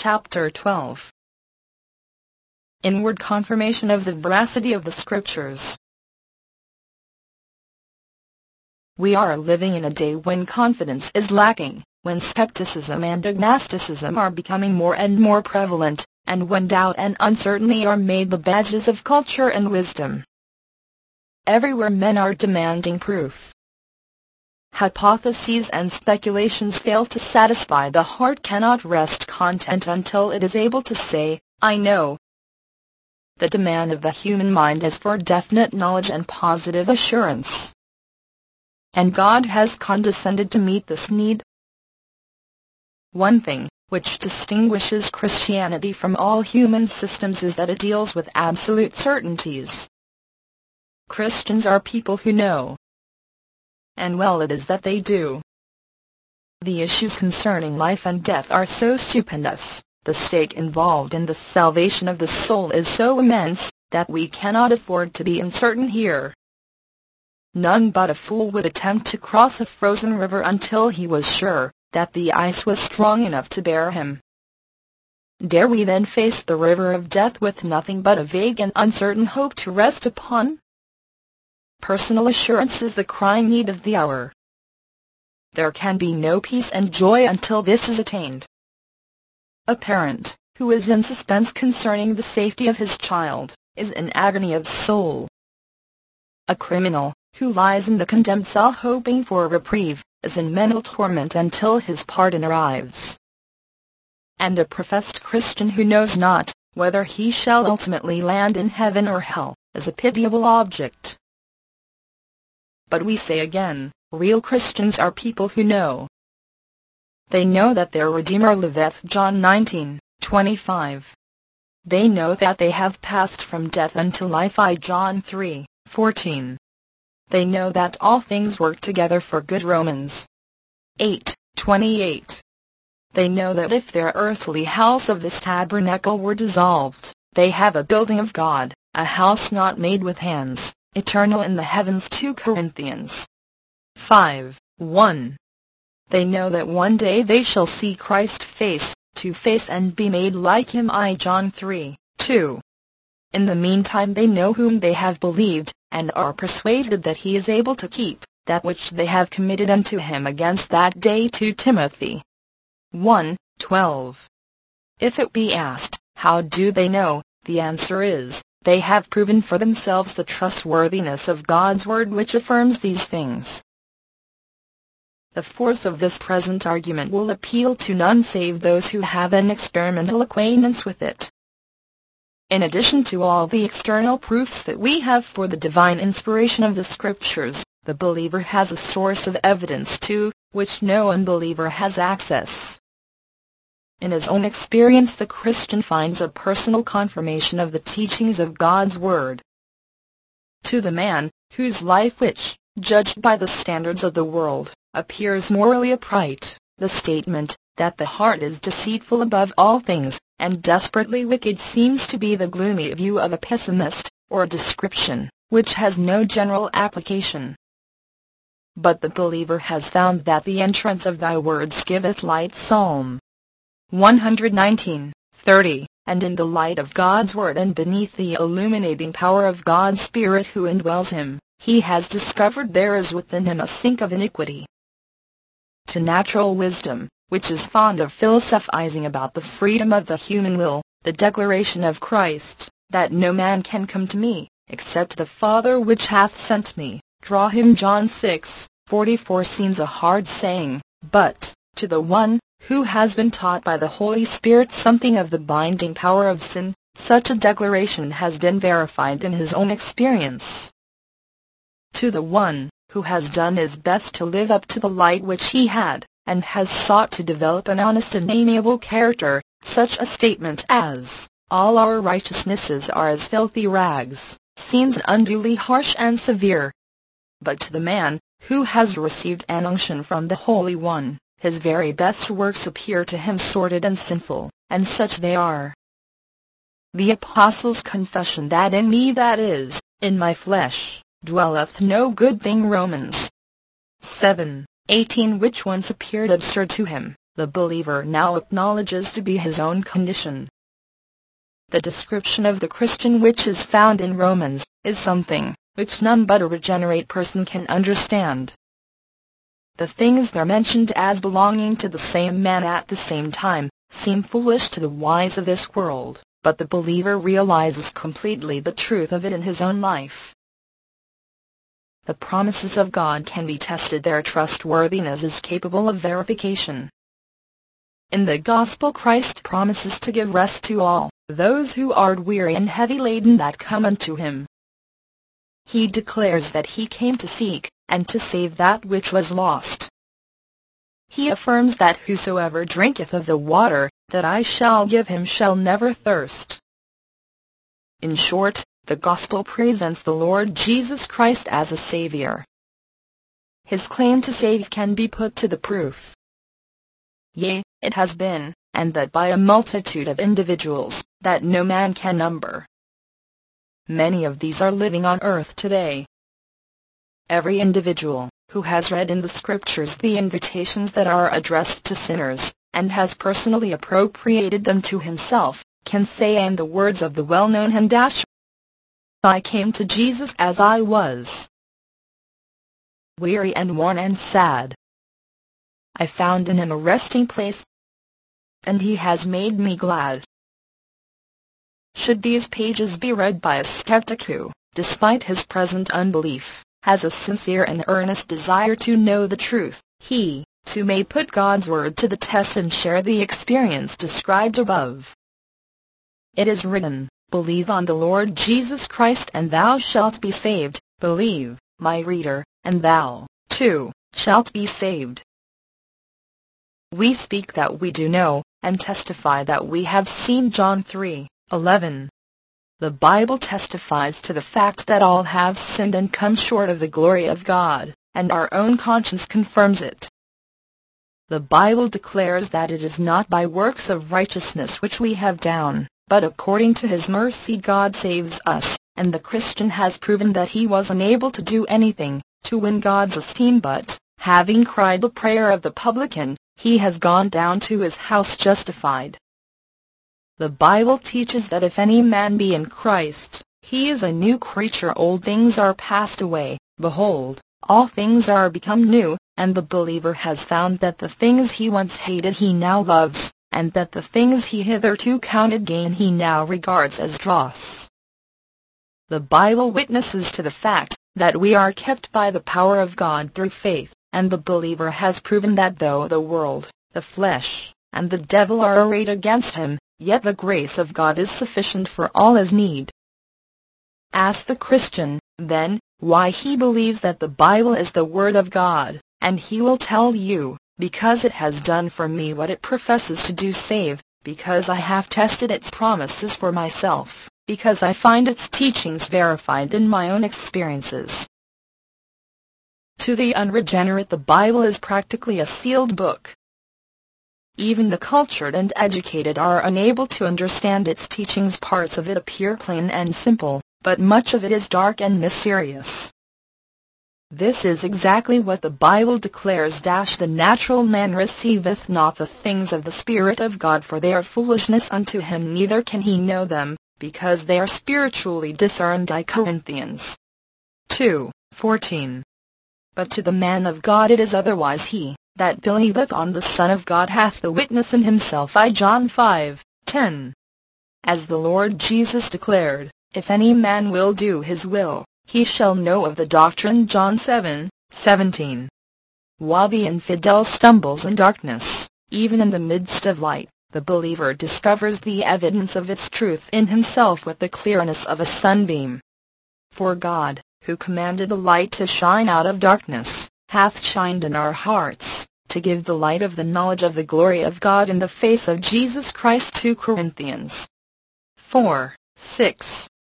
Chapter 12. Inward confirmation of the veracity of the Scriptures. We are living in a day when confidence is lacking, when skepticism and agnosticism are becoming more and more prevalent, and when doubt and uncertainty are made the badges of culture and wisdom. Everywhere men are demanding proof. Hypotheses and speculations fail to satisfy. The heart cannot rest content until it is able to say, "I know." The demand of the human mind is for definite knowledge and positive assurance. And God has condescended to meet this need. One thing which distinguishes Christianity from all human systems is that it deals with absolute certainties. Christians are people who know. And well it is that they do. The issues concerning life and death are so stupendous, the stake involved in the salvation of the soul is so immense, that we cannot afford to be uncertain here. None but a fool would attempt to cross a frozen river until he was sure that the ice was strong enough to bear him. Dare we then face the river of death with nothing but a vague and uncertain hope to rest upon? Personal assurance is the crying need of the hour. There can be no peace and joy until this is attained. A parent, who is in suspense concerning the safety of his child, is in agony of soul. A criminal, who lies in the condemned cell hoping for a reprieve, is in mental torment until his pardon arrives. And a professed Christian who knows not whether he shall ultimately land in heaven or hell, is a pitiable object. But we say again, real Christians are people who know. They know that their Redeemer liveth, John 19:25. They know that they have passed from death unto life, John 3:14. They know that all things work together for good, Romans 8:28. They know that if their earthly house of this tabernacle were dissolved, they have a building of God, a house not made with hands, eternal in the heavens, 2 Corinthians 5:1. They know that one day they shall see Christ face to face and be made like him, John 3:2. In the meantime they know whom they have believed, and are persuaded that he is able to keep that which they have committed unto him against that day, 2 Timothy 1:12. If it be asked, how do they know, the answer is, they have proven for themselves the trustworthiness of God's word which affirms these things. The force of this present argument will appeal to none save those who have an experimental acquaintance with it. In addition to all the external proofs that we have for the divine inspiration of the Scriptures, the believer has a source of evidence to which no unbeliever has access. In his own experience, the Christian finds a personal confirmation of the teachings of God's Word. To the man, whose life which, judged by the standards of the world, appears morally upright, the statement that the heart is deceitful above all things, and desperately wicked, seems to be the gloomy view of a pessimist, or a description which has no general application. But the believer has found that the entrance of thy words giveth light, Psalm 119:30, and in the light of God's word and beneath the illuminating power of God's Spirit who indwells him, he has discovered there is within him a sink of iniquity. To natural wisdom, which is fond of philosophizing about the freedom of the human will, the declaration of Christ, that no man can come to me, except the Father which hath sent me, draw him, John 6:44, seems a hard saying, but, to the one who has been taught by the Holy Spirit something of the binding power of sin, such a declaration has been verified in his own experience. To the one who has done his best to live up to the light which he had, and has sought to develop an honest and amiable character, such a statement as, "All our righteousnesses are as filthy rags," seems unduly harsh and severe. But to the man who has received an unction from the Holy One, his very best works appear to him sordid and sinful, and such they are. The Apostle's confession that in me, that is, in my flesh, dwelleth no good thing, Romans 7:18, which once appeared absurd to him, the believer now acknowledges to be his own condition. The description of the Christian which is found in Romans is something which none but a regenerate person can understand. The things there mentioned as belonging to the same man at the same time seem foolish to the wise of this world, but the believer realizes completely the truth of it in his own life. The promises of God can be tested. Their trustworthiness is capable of verification. In the gospel, Christ promises to give rest to all those who are weary and heavy laden that come unto him. He declares that he came to seek and to save that which was lost. He affirms that whosoever drinketh of the water that I shall give him shall never thirst. In short, the gospel presents the Lord Jesus Christ as a Savior. His claim to save can be put to the proof. Yea, it has been, and that by a multitude of individuals that no man can number. Many of these are living on earth today. Every individual who has read in the Scriptures the invitations that are addressed to sinners, and has personally appropriated them to himself, can say in the words of the well-known hymn, I came to Jesus as I was, weary and worn and sad. I found in him a resting place, and he has made me glad. Should these pages be read by a skeptic who, despite his present unbelief, has a sincere and earnest desire to know the truth, he, too, may put God's word to the test and share the experience described above. It is written, Believe on the Lord Jesus Christ and thou shalt be saved. Believe, my reader, and thou, too, shalt be saved. We speak that we do know, and testify that we have seen. John 3:11. The Bible testifies to the fact that all have sinned and come short of the glory of God, and our own conscience confirms it. The Bible declares that it is not by works of righteousness which we have done, but according to his mercy God saves us, and the Christian has proven that he was unable to do anything to win God's esteem, but, having cried the prayer of the publican, he has gone down to his house justified. The Bible teaches that if any man be in Christ, he is a new creature. Old things are passed away, behold, all things are become new, and the believer has found that the things he once hated he now loves, and that the things he hitherto counted gain he now regards as dross. The Bible witnesses to the fact that we are kept by the power of God through faith, and the believer has proven that though the world, the flesh, and the devil are arrayed against him, yet the grace of God is sufficient for all his need. Ask the Christian, then, why he believes that the Bible is the Word of God, and he will tell you, because it has done for me what it professes to do, save, because I have tested its promises for myself, because I find its teachings verified in my own experiences. To the unregenerate, the Bible is practically a sealed book. Even the cultured and educated are unable to understand its teachings. Parts of it appear plain and simple, but much of it is dark and mysterious. This is exactly what the Bible declares. The natural man receiveth not the things of the Spirit of God, for they are foolishness unto him, neither can he know them, because they are spiritually discerned. Corinthians 2:14. But to the man of God it is otherwise. He that believeth on the Son of God hath the witness in himself. John 5:10. As the Lord Jesus declared, if any man will do his will, he shall know of the doctrine. John 7:17. While the infidel stumbles in darkness, even in the midst of light, the believer discovers the evidence of its truth in himself with the clearness of a sunbeam. For God, who commanded the light to shine out of darkness, hath shined in our hearts, to give the light of the knowledge of the glory of God in the face of Jesus Christ. 2 Corinthians 4:6.